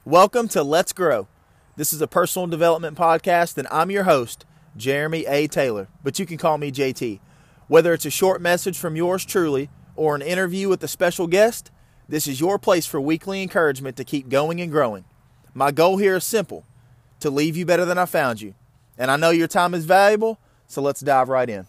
Welcome to Let's Grow. This is a personal development podcast, and I'm your host, Jeremy A. Taylor, but you can call me JT. Whether it's a short message from yours truly or an interview with a special guest, this is your place for weekly encouragement to keep going and growing. My goal here is simple, to leave you better than I found you. And I know your time is valuable, so let's dive right in.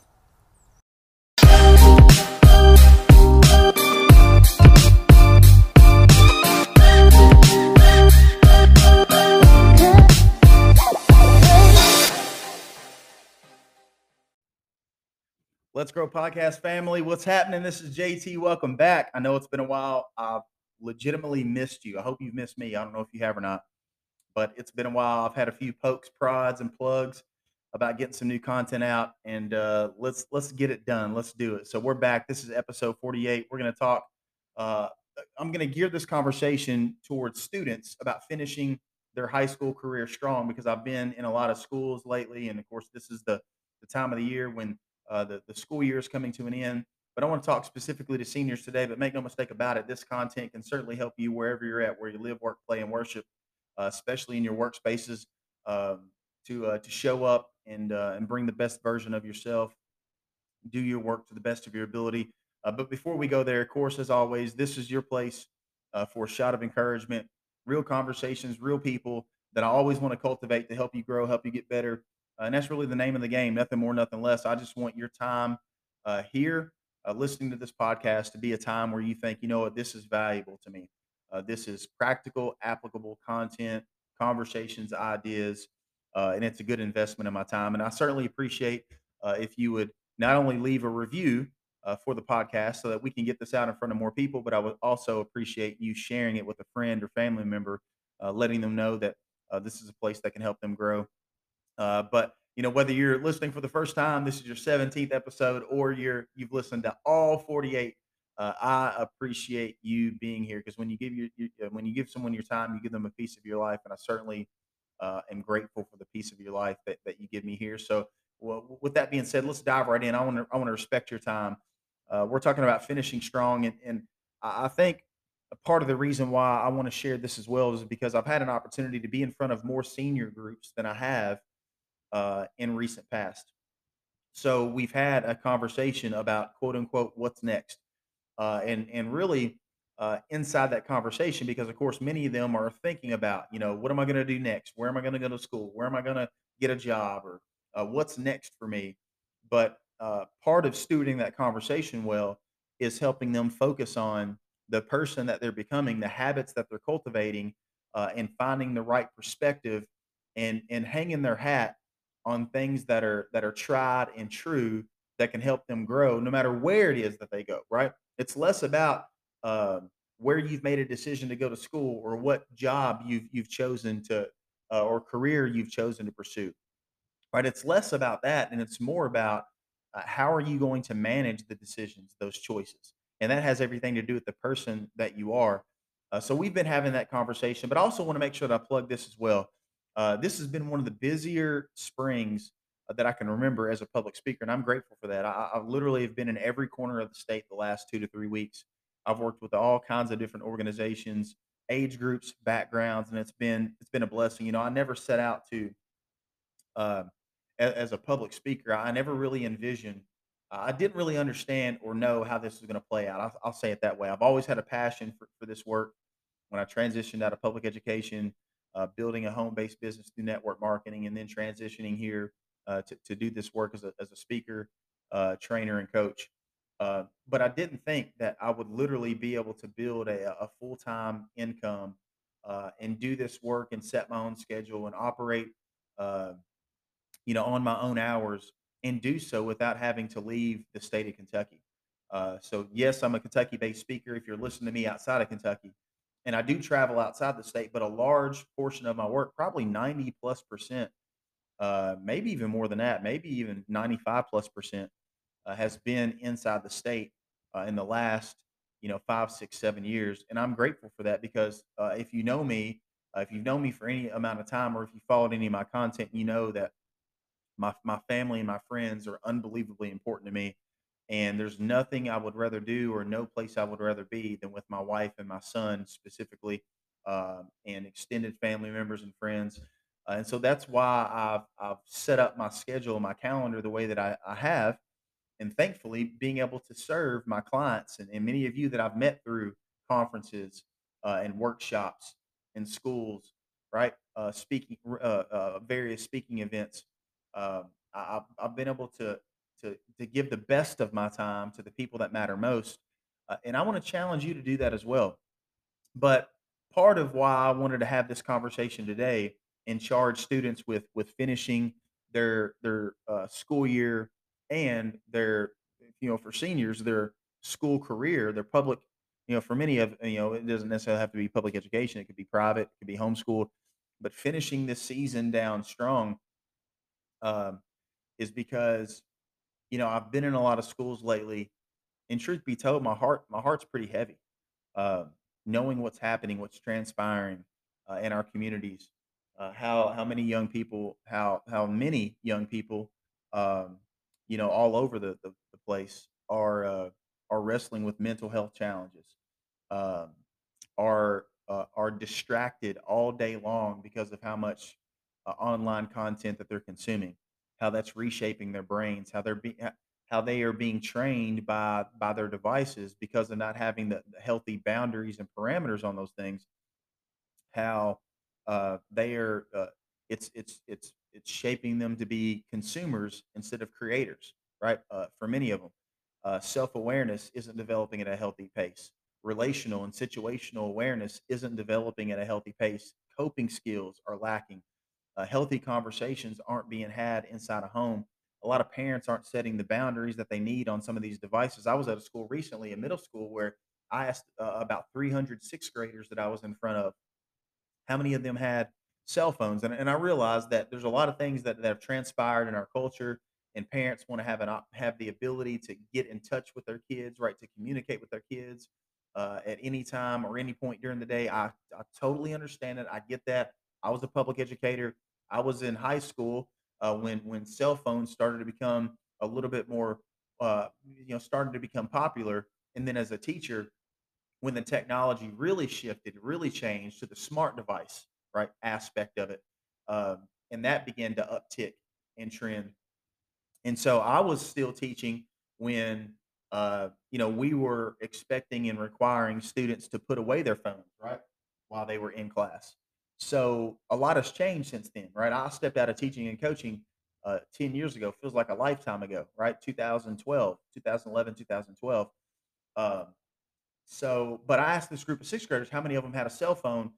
Let's Grow podcast family. What's happening? This is JT. Welcome back. I know it's been a while. I've legitimately missed you. I hope you've missed me. I don't know if you have or not, but it's been a while. I've had a few pokes, prods, and plugs about getting some new content out, and let's get it done. Let's do it. So we're back. This is episode 48. We're going to talk. I'm going to gear this conversation towards students about finishing their high school career strong, because I've been in a lot of schools lately, and of course, this is the time of the year when the school year is coming to an end. But I want to talk specifically to seniors today, but make no mistake about it, this content can certainly help you wherever you're at, where you live, work, play, and worship, especially in your workspaces, to show up and bring the best version of yourself, do your work to the best of your ability. But before we go there, of course, as always, this is your place for a shot of encouragement, real conversations, real people that I always want to cultivate to help you grow, help you get better. And that's really the name of the game, nothing more, nothing less. I just want your time here listening to this podcast to be a time where you think, you know what, this is valuable to me. This is practical, applicable content, conversations, ideas, and it's a good investment in my time. And I certainly appreciate if you would not only leave a review for the podcast so that we can get this out in front of more people, but I would also appreciate you sharing it with a friend or family member, letting them know that this is a place that can help them grow. But you know, whether you're listening for the first time, this is your 17th episode, or you've listened to all 48. I appreciate you being here, because when you when you give someone your time, you give them a piece of your life, and I certainly am grateful for the piece of your life that you give me here. So, well, with that being said, let's dive right in. I want to respect your time. We're talking about finishing strong, and I think a part of the reason why I want to share this as well is because I've had an opportunity to be in front of more senior groups than I have in recent past. So we've had a conversation about quote unquote what's next, and really inside that conversation, because of course many of them are thinking about, you know, what am I going to do next? Where am I going to go to school? Where am I going to get a job? Or what's next for me? But part of stewarding that conversation well is helping them focus on the person that they're becoming, the habits that they're cultivating, and finding the right perspective, and hanging their hat on things that are tried and true, that can help them grow no matter where it is that they go. Right? It's less about where you've made a decision to go to school, or what job you've chosen to or career you've chosen to pursue. Right? It's less about that, and it's more about how are you going to manage the decisions, those choices, and that has everything to do with the person that you are. So we've been having that conversation, but I also want to make sure that I plug this as well. This has been one of the busier springs that I can remember as a public speaker, and I'm grateful for that. I literally have been in every corner of the state the last 2 to 3 weeks. I've worked with all kinds of different organizations, age groups, backgrounds, and it's been a blessing. You know, I never set out to uh, as a public speaker. I never really envisioned. I didn't really understand or know how this was going to play out. I'll say it that way. I've always had a passion for this work. When I transitioned out of public education, building a home-based business through network marketing, and then transitioning here to do this work as a speaker, trainer, and coach. But I didn't think that I would literally be able to build a full-time income, and do this work and set my own schedule and operate, uh, on my own hours, and do so without having to leave the state of Kentucky. So yes, I'm a Kentucky-based speaker. If you're listening to me outside of Kentucky, and I do travel outside the state, but a large portion of my work, probably 90+%, maybe even more than that, maybe even 95+%, has been inside the state in the last 5, 6, 7 years, and I'm grateful for that, because if you know me, if you've known me for any amount of time, or if you followed any of my content, you know that my family and my friends are unbelievably important to me, and there's nothing I would rather do, or no place I would rather be, than with my wife and my son specifically, and extended family members and friends. And so that's why I've set up my schedule, my calendar the way that I have, and thankfully being able to serve my clients and many of you that I've met through conferences and workshops and schools, right? Speaking, various speaking events. I've been able to give the best of my time to the people that matter most, and I want to challenge you to do that as well. But part of why I wanted to have this conversation today and charge students with finishing their school year and their, for seniors, their school career, their public, for many of, it doesn't necessarily have to be public education. It could be private, it could be homeschooled, but finishing this season down strong, um, is because, I've been in a lot of schools lately, and truth be told, my heart's pretty heavy, uh, knowing what's happening, what's transpiring in our communities, how many young people, how many young people, um, all over the place are wrestling with mental health challenges, um, are distracted all day long because of how much online content that they're consuming, how that's reshaping their brains, how they are being trained by their devices because of not having the healthy boundaries and parameters on those things, how they are it's shaping them to be consumers instead of creators, right? For many of them, self-awareness isn't developing at a healthy pace. Relational and situational awareness isn't developing at a healthy pace. Coping skills are lacking. Healthy conversations aren't being had inside a home. A lot of parents aren't setting the boundaries that they need on some of these devices. I was at a school recently, a middle school, where I asked about 300 sixth graders that I was in front of how many of them had cell phones. And I realized that there's a lot of things that have transpired in our culture, and parents want to have the ability to get in touch with their kids, right? To communicate with their kids at any time or any point during the day. I totally understand it. I get that. I was a public educator. I was in high school when cell phones started to become a little bit more, started to become popular. And then as a teacher, when the technology really shifted, really changed to the smart device, right, aspect of it, and that began to uptick and trend. And so I was still teaching when, we were expecting and requiring students to put away their phones, right, while they were in class. So a lot has changed since then, right? I stepped out of teaching and coaching 10 years ago, feels like a lifetime ago, right? 2012, 2011, 2012. Um, but I asked this group of sixth graders how many of them had a cell phone.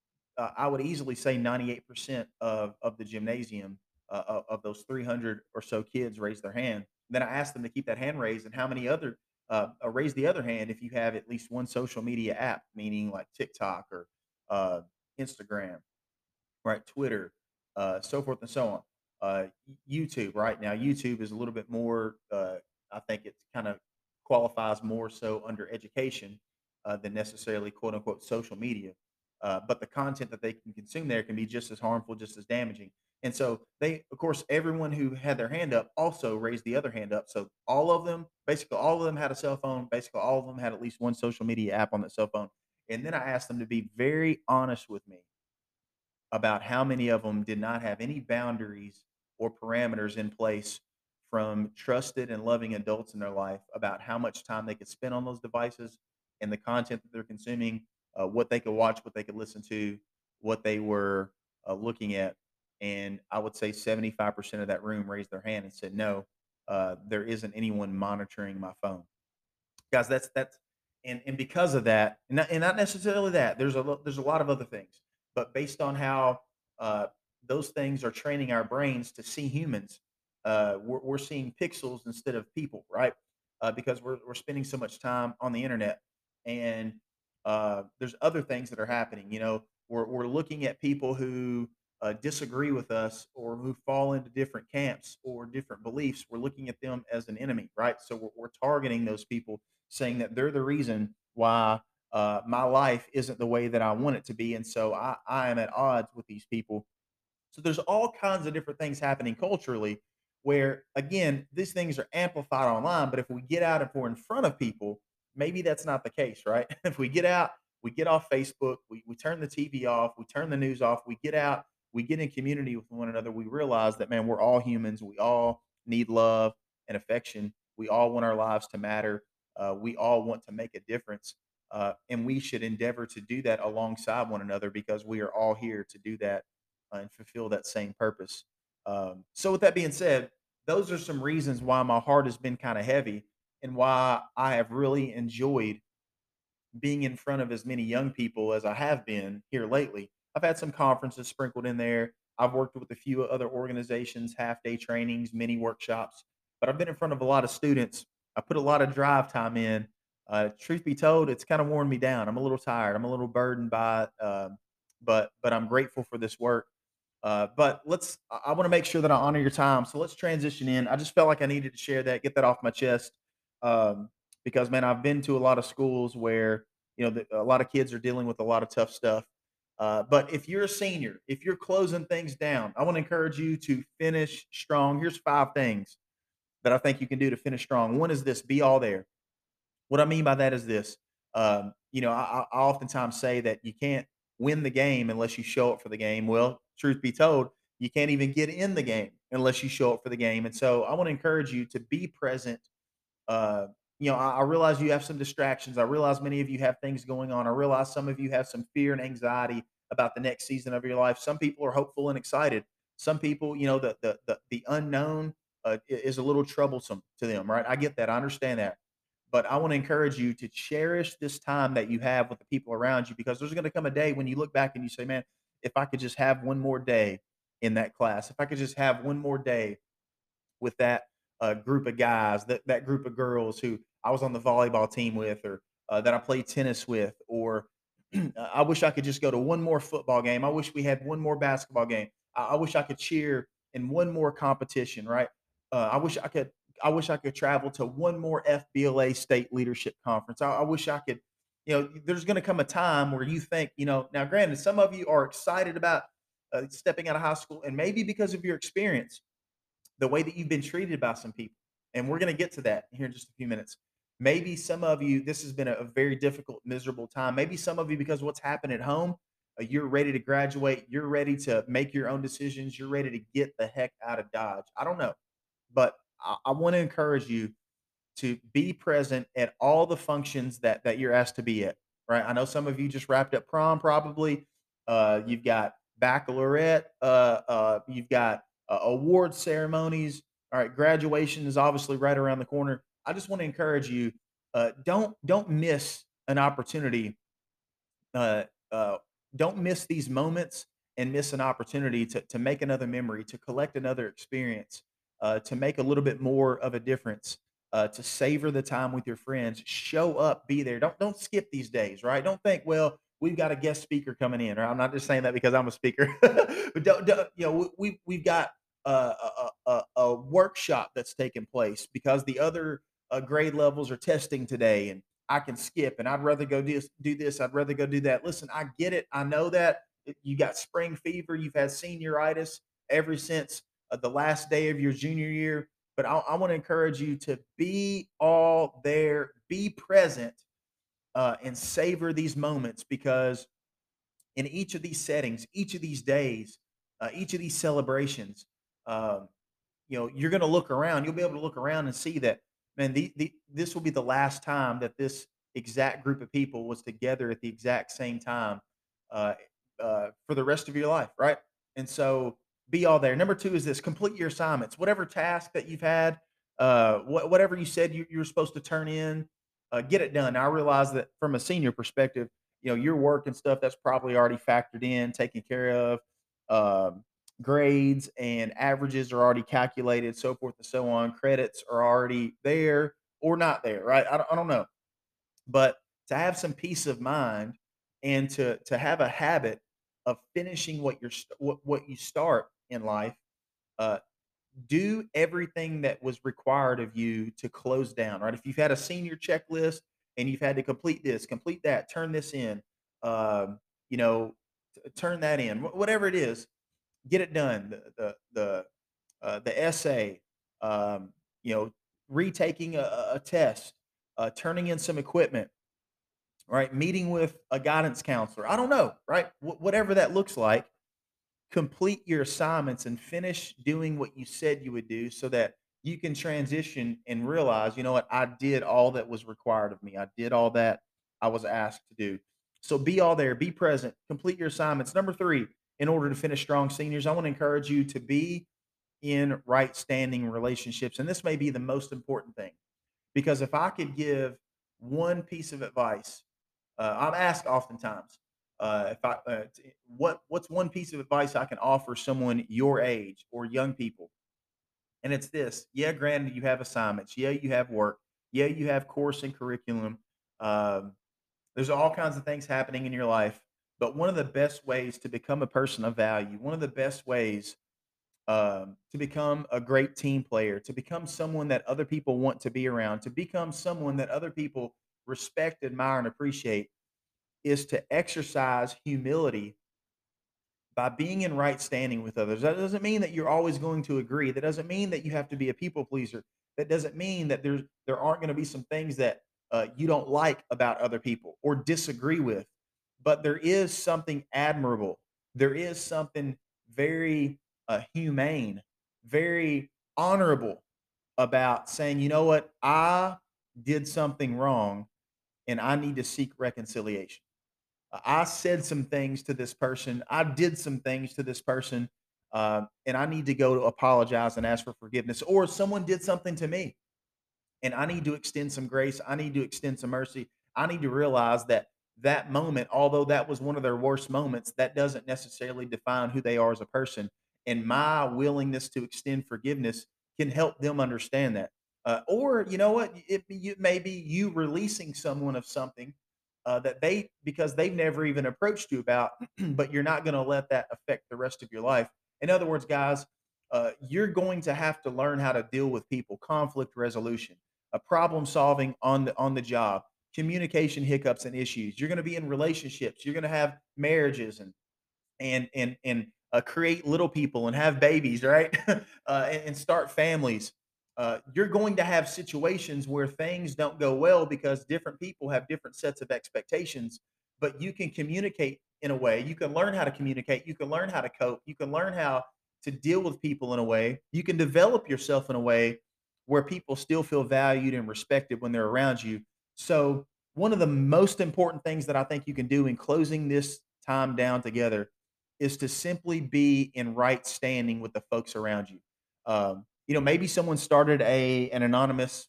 I would easily say 98% of the gymnasium, of those 300 or so kids raised their hand. Then I asked them to keep that hand raised, and how many other raise the other hand if you have at least one social media app, meaning like TikTok or uh, Instagram, right? Twitter, so forth and so on. YouTube, right? Now, YouTube is a little bit more, I think it kind of qualifies more so under education than necessarily quote unquote social media. But the content that they can consume there can be just as harmful, just as damaging. And so of course, everyone who had their hand up also raised the other hand up. So all of them, basically all of them had a cell phone. Basically all of them had at least one social media app on that cell phone. And then I asked them to be very honest with me about how many of them did not have any boundaries or parameters in place from trusted and loving adults in their life about how much time they could spend on those devices and the content that they're consuming, what they could watch, what they could listen to, what they were looking at. And I would say 75% of that room raised their hand and said, no, there isn't anyone monitoring my phone. Guys, that's and because of that, and not necessarily that, there's a lot of other things, but based on how uh, those things are training our brains to see humans, we're seeing pixels instead of people, right? Because we're spending so much time on the internet, and there's other things that are happening. We're looking at people who disagree with us or who fall into different camps or different beliefs. We're looking at them as an enemy, right? So we're targeting those people, saying that they're the reason why my life isn't the way that I want it to be. And so I am at odds with these people. So there's all kinds of different things happening culturally where, again, these things are amplified online. But if we get out, if we're in front of people, maybe that's not the case, right? If we get out, we get off Facebook, we turn the TV off, we turn the news off, we get out, we get in community with one another, we realize that, man, we're all humans. We all need love and affection. We all want our lives to matter. We all want to make a difference. And we should endeavor to do that alongside one another because we are all here to do that and fulfill that same purpose. So, with that being said, those are some reasons why my heart has been kind of heavy and why I have really enjoyed being in front of as many young people as I have been here lately. I've had some conferences sprinkled in there. I've worked with a few other organizations, half day trainings, mini workshops, but I've been in front of a lot of students. I put a lot of drive time in. Truth be told, it's kind of worn me down. I'm a little tired. I'm a little burdened by it, but I'm grateful for this work. But I want to make sure that I honor your time. So let's transition in. I just felt like I needed to share that, get that off my chest. Um, because, man, I've been to a lot of schools where, a lot of kids are dealing with a lot of tough stuff. But if you're a senior, if you're closing things down, I want to encourage you to finish strong. Here's 5 things that I think you can do to finish strong. One is this: be all there. What I mean by that is this. I oftentimes say that you can't win the game unless you show up for the game. Well, truth be told, you can't even get in the game unless you show up for the game. And so I want to encourage you to be present. uh, I realize you have some distractions. I realize many of you have things going on. I realize some of you have some fear and anxiety about the next season of your life. Some people are hopeful and excited. Some people, the unknown is a little troublesome to them, right? I get that. I understand that. But I want to encourage you to cherish this time that you have with the people around you because there's going to come a day when you look back and you say, man, if I could just have one more day in that class, if I could just have one more day with that group of guys, that group of girls who I was on the volleyball team with, or that I played tennis with, or I wish I could just go to one more football game. I wish we had one more basketball game. I wish I could cheer in one more competition. Right? I wish I could. I wish I could travel to one more FBLA state leadership conference. I wish I could. There's going to come a time where you think, now granted, some of you are excited about stepping out of high school, and maybe because of your experience, the way that you've been treated by some people. And we're going to get to that here in just a few minutes. Maybe some of you, this has been a very difficult, miserable time. Maybe some of you, because of what's happened at home, you're ready to graduate. You're ready to make your own decisions. You're ready to get the heck out of Dodge. I don't know. But I want to encourage you to be present at all the functions that you're asked to be at. Right? I know some of you just wrapped up prom, probably. You've got baccalaureate. You've got award ceremonies. All right, graduation is obviously right around the corner. I just want to encourage you: don't miss an opportunity. Uh, uh, don't miss these moments and miss an opportunity to make another memory, to collect another experience, to make a little bit more of a difference, to savor the time with your friends. Show up, be there. Don't skip these days, right? Don't think, well, we've got a guest speaker coming in. Or I'm not just saying that because I'm a speaker, but we've got a workshop that's taking place because the other grade levels are testing today, and I can skip, and I'd rather go do this. I'd rather go do that. Listen, I get it. I know that you got spring fever. You've had senioritis ever since the last day of your junior year. But I want to encourage you to be all there, be present, and savor these moments because in each of these settings, each of these days, each of these celebrations, um, you're going to look around. You'll be able to look around and see that, man, this will be the last time that this exact group of people was together at the exact same time uh, for the rest of your life, right? And so be all there. Number two is this: complete your assignments. Whatever task that you've had, whatever you said you were supposed to turn in, get it done. Now, I realize that from a senior perspective, your work and stuff that's probably already factored in, taken care of. Um, Grades and averages are already calculated, so forth and so on. Credits are already there or not there, right? I don't know. But to have some peace of mind and to have a habit of finishing what you start in life, uh, do everything that was required of you to close down, right? If you've had a senior checklist and you've had to complete this, complete that, turn this in, um, you know, turn that in, whatever it is, get it done. The essay, um, you know, retaking a test, turning in some equipment, right? Meeting with a guidance counselor. I don't know, right? Whatever that looks like, complete your assignments and finish doing what you said you would do so that you can transition and realize, you know what, I did all that was required of me. I did all that I was asked to do. So be all there, be present, complete your assignments. Number three, in order to finish strong seniors, I want to encourage you to be in right standing relationships. And this may be the most important thing because if I could give one piece of advice, I'm asked oftentimes, if I what's one piece of advice I can offer someone your age or young people, and it's this: yeah, granted, you have assignments, yeah, you have work, yeah, you have course and curriculum. Um, there's all kinds of things happening in your life, but one of the best ways to become a person of value, one of the best ways to become a great team player, to become someone that other people want to be around, to become someone that other people respect, admire, and appreciate is to exercise humility by being in right standing with others. That doesn't mean that you're always going to agree. That doesn't mean that you have to be a people pleaser. That doesn't mean that there aren't going to be some things that you don't like about other people or disagree with. But there is something admirable. There is something very humane, very honorable about saying, you know what, I did something wrong and I need to seek reconciliation. I said some things to this person. I did some things to this person, and I need to go to apologize and ask for forgiveness. Or someone did something to me, and I need to extend some grace. I need to extend some mercy. I need to realize that that moment, although that was one of their worst moments, that doesn't necessarily define who they are as a person. And my willingness to extend forgiveness can help them understand that. Or you know what? It may be you releasing someone of something that they because they've never even approached you about, but you're not going to let that affect the rest of your life. In other words, guys, you're going to have to learn how to deal with people, conflict resolution, a problem solving on the job, communication hiccups and issues. You're going to be in relationships. You're going to have marriages and create little people and have babies, right? And start families. You're going to have situations where things don't go well because different people have different sets of expectations. But you can communicate in a way. You can learn how to communicate. You can learn how to cope. You can learn how to deal with people in a way. You can develop yourself in a way where people still feel valued and respected when they're around you. So, one of the most important things that I think you can do in closing this time down together is to simply be in right standing with the folks around you. Maybe someone started an anonymous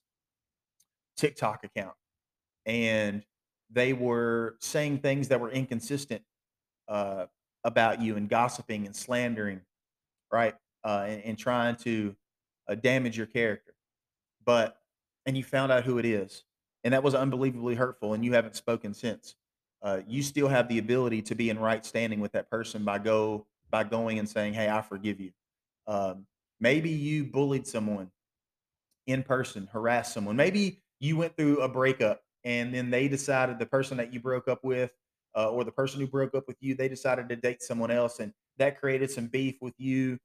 TikTok account and they were saying things that were inconsistent uh, about you and gossiping and slandering, right? And trying to damage your character. But and you found out who it is, and that was unbelievably hurtful, and you haven't spoken since. You still have the ability to be in right standing with that person by going and saying, "Hey, I forgive you." Maybe you bullied someone in person, harassed someone. Maybe you went through a breakup, and then they decided the person that you broke up with, or the person who broke up with you, they decided to date someone else, and that created some beef with you,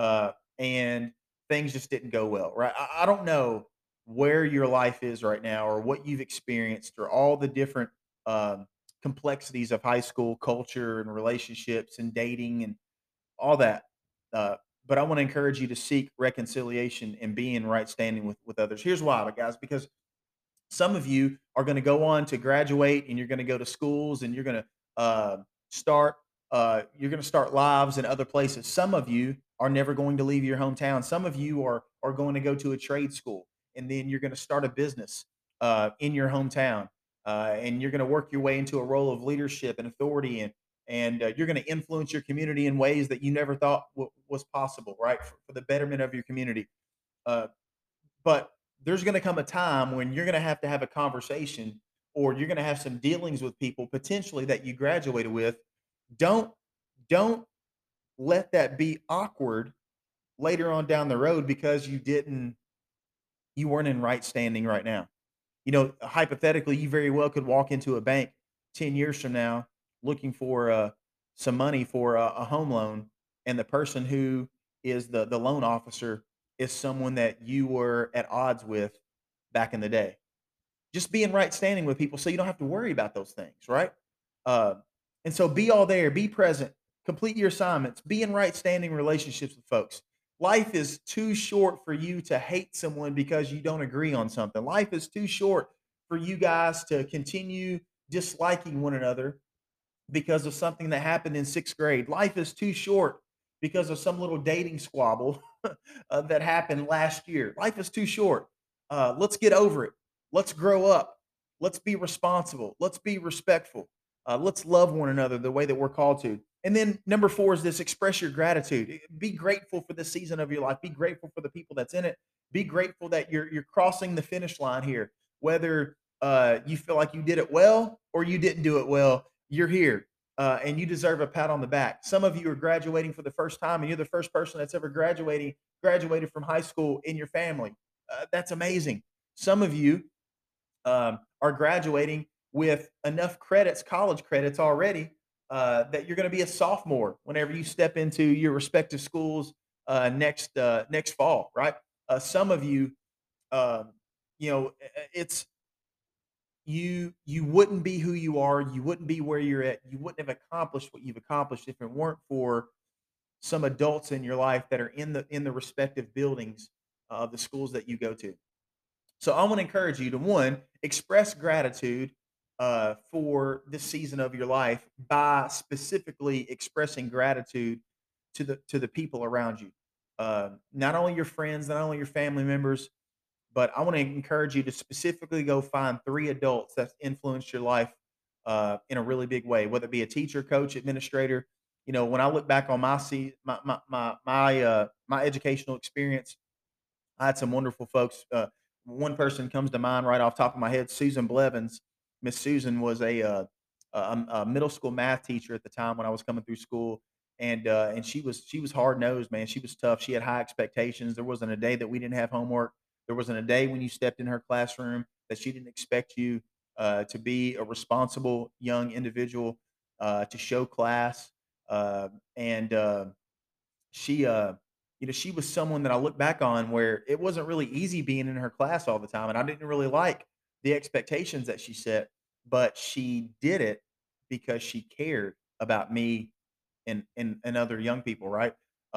and things just didn't go well, right? I don't know where your life is right now, or what you've experienced, or all the different um, complexities of high school culture and relationships and dating and all that. Uh, but I want to encourage you to seek reconciliation and be in right standing with others. Here's why, guys, because some of you are going to go on to graduate and you're going to go to schools and you're going to start start lives in other places. Some of you are never going to leave your hometown. Some of you are going to go to a trade school and then you're going to start a business in your hometown, and you're going to work your way into a role of leadership and authority, and you're going to influence your community in ways that you never thought was possible, right? For the betterment of your community. Uh, but there's going to come a time when you're going to have a conversation, or you're going to have some dealings with people potentially that you graduated with. Don't don't let that be awkward later on down the road because you weren't in right standing right now. Hypothetically, you very well could walk into a bank 10 years from now looking for some money for a home loan, and the person who is the loan officer is someone that you were at odds with back in the day. just be in right standing with people so you don't have to worry about those things, right? Uh, and so be all there, be present, complete your assignments, be in right standing relationships with folks. Life is too short for you to hate someone because you don't agree on something. Life is too short for you guys to continue disliking one another because of something that happened in sixth grade. Life is too short because of some little dating squabble that happened last year. Life is too short. Let's get over it. Let's grow up. Let's be responsible. Let's be respectful. Let's love one another the way that we're called to. And then number four is this: express your gratitude. Be grateful for this season of your life. Be grateful for the people that's in it. Be grateful that you're crossing the finish line here. Whether you feel like you did it well or you didn't do it well, you're here. And you deserve a pat on the back. Some of you are graduating for the first time, and you're the first person that's ever graduated from high school in your family. That's amazing. Some of you are graduating with enough credits, college credits already, that you're going to be a sophomore whenever you step into your respective schools next fall, right? Some of you, um, it's you wouldn't be who you are, you wouldn't be where you're at, you wouldn't have accomplished what you've accomplished if it weren't for some adults in your life that are in the respective buildings of the schools that you go to. So I want to encourage you to one, express gratitude for this season of your life by specifically expressing gratitude to the people around you. Not only your friends, not only your family members, but I want to encourage you to specifically go find three adults that's influenced your life in a really big way, whether it be a teacher, coach, administrator. When I look back on my educational experience, I had some wonderful folks. One person comes to mind right off the top of my head, Susan Blevins. Miss Susan was a middle school math teacher at the time when I was coming through school, and she was hard nosed, man. She was tough. She had high expectations. There wasn't a day that we didn't have homework. There wasn't a day when you stepped in her classroom that she didn't expect you to be a responsible young individual, to show class, and she she was someone that I look back on where it wasn't really easy being in her class all the time, and I didn't really like the expectations that she set, but she did it because she cared about me and other young people, right?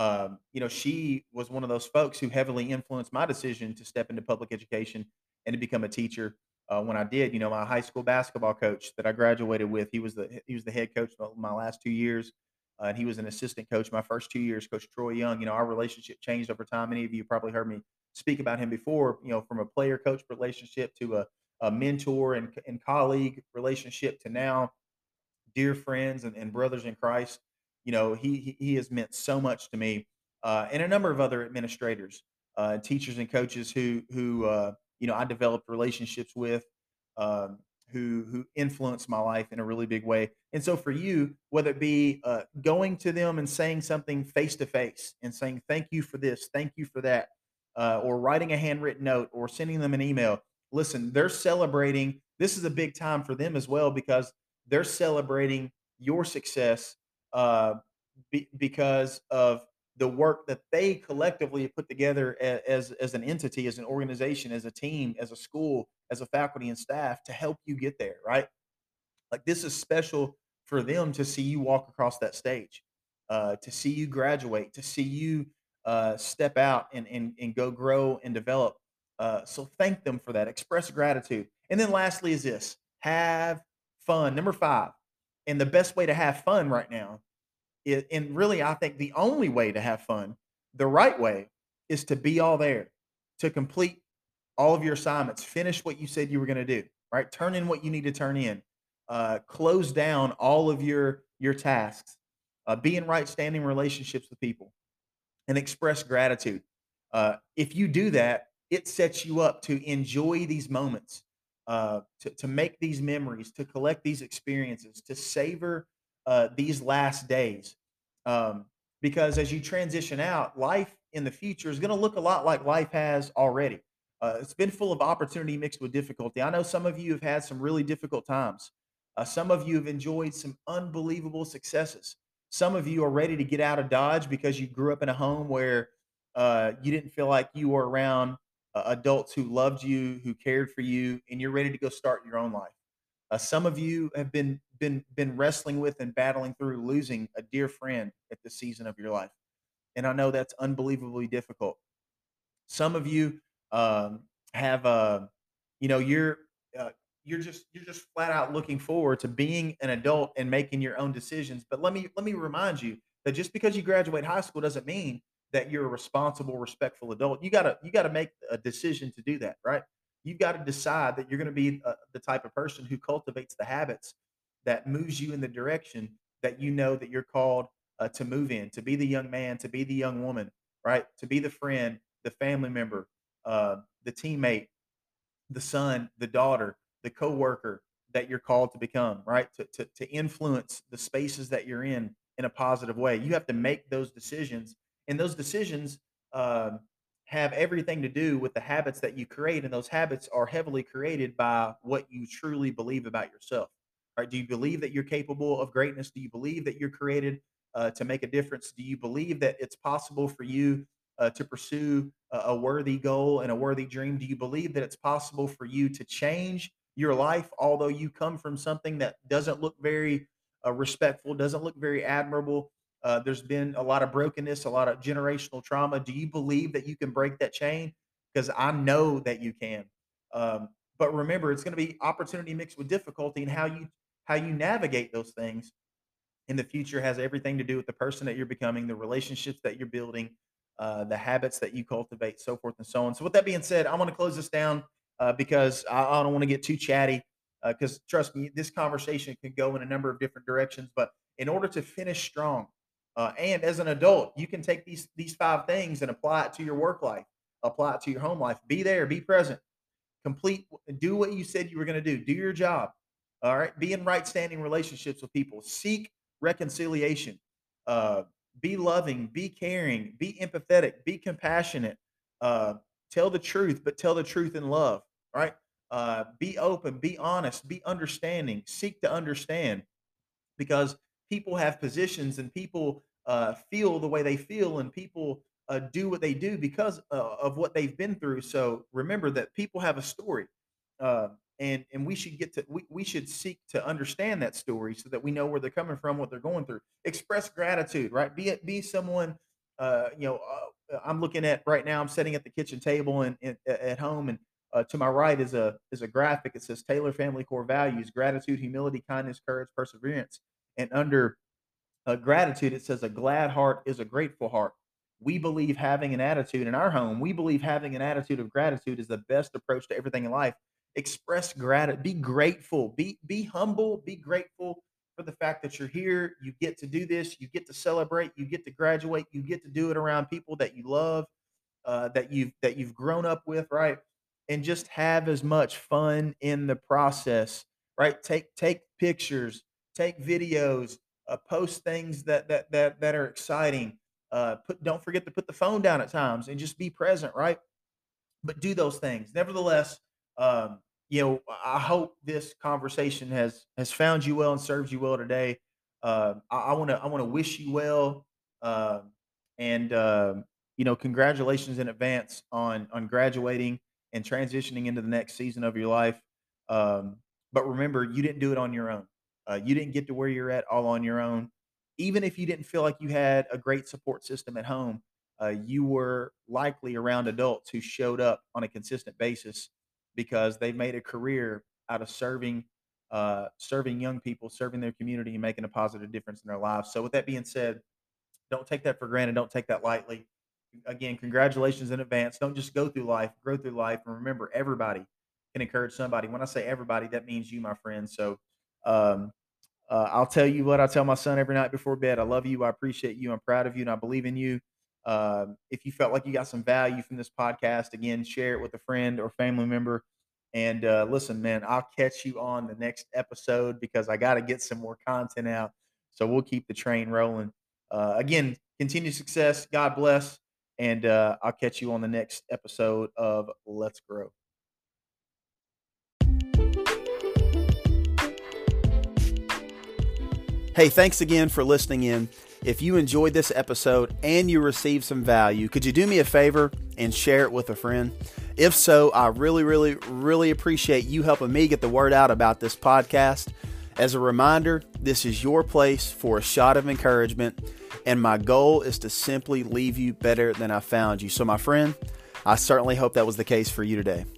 She was one of those folks who heavily influenced my decision to step into public education and to become a teacher. When I did, my high school basketball coach that I graduated with, he was the head coach of my last 2 years, and he was an assistant coach my first 2 years. Coach Troy Young. Our relationship changed over time. Many of you probably heard me speak about him before. From a player coach relationship to a mentor and colleague relationship to now dear friends and brothers in Christ. He has meant so much to me, and a number of other administrators, teachers, and coaches who I developed relationships with, who influenced my life in a really big way. And so for you, whether it be going to them and saying something face to face and saying thank you for this, thank you for that, or writing a handwritten note or sending them an email. Listen, they're celebrating. This is a big time for them as well because they're celebrating your success, uh, because of the work that they collectively have put together as an entity, as an organization, as a team, as a school, as a faculty and staff to help you get there. Right? Like this is special for them to see you walk across that stage, to see you graduate, to see you step out and go grow and develop. So thank them for that. Express gratitude. And then lastly is this: have fun. Number five, and the best way to have fun right now and really, I think the only way to have fun, the right way, is to be all there, to complete all of your assignments, finish what you said you were going to do, right? Turn in what you need to turn in, close down all of your tasks, be in right standing relationships with people, and express gratitude. If you do that, it sets you up to enjoy these moments, to make these memories, to collect these experiences, to savor these last days. Um, because as you transition out, life in the future is going to look a lot like life has already. It's been full of opportunity mixed with difficulty. I know some of you have had some really difficult times. Some of you have enjoyed some unbelievable successes. Some of you are ready to get out of Dodge because you grew up in a home where you didn't feel like you were around adults who loved you, who cared for you, and you're ready to go start your own life. Some of you have been wrestling with and battling through losing a dear friend at this season of your life, and I know that's unbelievably difficult. Some of you have, you know, uh, you're just flat out looking forward to being an adult and making your own decisions. But let me remind you that just because you graduate high school doesn't mean that you're a responsible, respectful adult. You gotta make a decision to do that, right? You've got to decide that you're going to be the type of person who cultivates the habits that moves you in the direction that you know that you're called to move in, to be the young man, to be the young woman, right? To be the friend, the family member, the teammate, the son, the daughter, the coworker that you're called to become, right? To influence the spaces that you're in a positive way. You have to make those decisions, and those decisions um, have everything to do with the habits that you create, and those habits are heavily created by what you truly believe about yourself. Right? Do you believe that you're capable of greatness? Do you believe that you're created to make a difference? Do you believe that it's possible for you to pursue a worthy goal and a worthy dream? Do you believe that it's possible for you to change your life, although you come from something that doesn't look very respectful, doesn't look very admirable? There's been a lot of brokenness, a lot of generational trauma. Do you believe that you can break that chain? Because I know that you can. Um, but remember, it's going to be opportunity mixed with difficulty, and how you navigate those things in the future has everything to do with the person that you're becoming, the relationships that you're building, the habits that you cultivate, so forth and so on. So, with that being said, I want to close this down because I don't want to get too chatty. Because trust me, this conversation can go in a number of different directions. But in order to finish strong, and as an adult, you can take these five things and apply it to your work life, apply it to your home life. Be there, be present, complete, do what you said you were going to do. Do your job. All right. Be in right standing relationships with people. Seek reconciliation. Uh, be loving. Be caring. Be empathetic. Be compassionate. Uh, tell the truth, but tell the truth in love. Right. Be open. Be honest. Be understanding. Seek to understand because people have positions and people feel the way they feel and people do what they do because of what they've been through. So remember that people have a story, uh, and we should seek to understand that story so that we know where they're coming from, what they're going through. Express gratitude, right? Be someone. I'm looking at right now. I'm sitting at the kitchen table and at home, and to my right is a graphic. It says Taylor Family Core Values: gratitude, humility, kindness, courage, perseverance. And under gratitude, it says a glad heart is a grateful heart. We believe having an attitude in our home, we believe having an attitude of gratitude is the best approach to everything in life. Express gratitude, be grateful, be humble, be grateful for the fact that you're here. You get to do this, you get to celebrate, you get to graduate, you get to do it around people that you love, that you've grown up with, right? And just have as much fun in the process, right? Take pictures, take videos, post things that are exciting. Don't forget to put the phone down at times and just be present, right? But do those things. Nevertheless, um, I hope this conversation has found you well and served you well today. I want to wish you well, um, and congratulations in advance on graduating and transitioning into the next season of your life. Um, but remember, you didn't do it on your own. You didn't get to where you're at all on your own. Even if you didn't feel like you had a great support system at home, you were likely around adults who showed up on a consistent basis because they made a career out of serving young people, serving their community, and making a positive difference in their lives. So, with that being said, don't take that for granted. Don't take that lightly. Again, congratulations in advance. Don't just go through life, grow through life, and remember, everybody can encourage somebody. When I say everybody, that means you, my friend. So, um, I'll tell you what I tell my son every night before bed. I love you. I appreciate you. I'm proud of you, and I believe in you. If you felt like you got some value from this podcast, again, share it with a friend or family member. And listen, man, I'll catch you on the next episode because I got to get some more content out. So we'll keep the train rolling. Again, continued success. God bless. And I'll catch you on the next episode of Let's Grow. Hey, thanks again for listening in. If you enjoyed this episode and you received some value, could you do me a favor and share it with a friend? If so, I really appreciate you helping me get the word out about this podcast. As a reminder, this is your place for a shot of encouragement, and my goal is to simply leave you better than I found you. So my friend, I certainly hope that was the case for you today.